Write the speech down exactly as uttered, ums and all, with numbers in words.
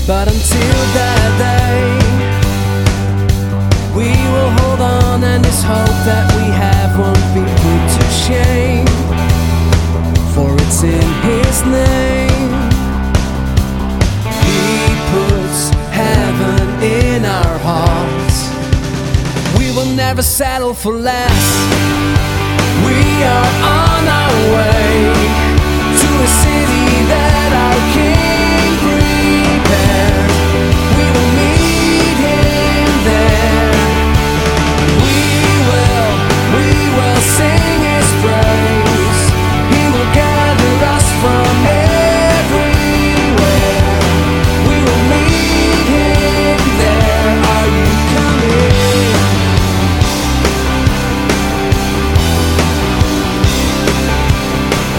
But until that day, we will hold on, and this hope that we have won't be put to shame, for it's in His name. He puts heaven in our hearts. We will never settle for less. We are on our way.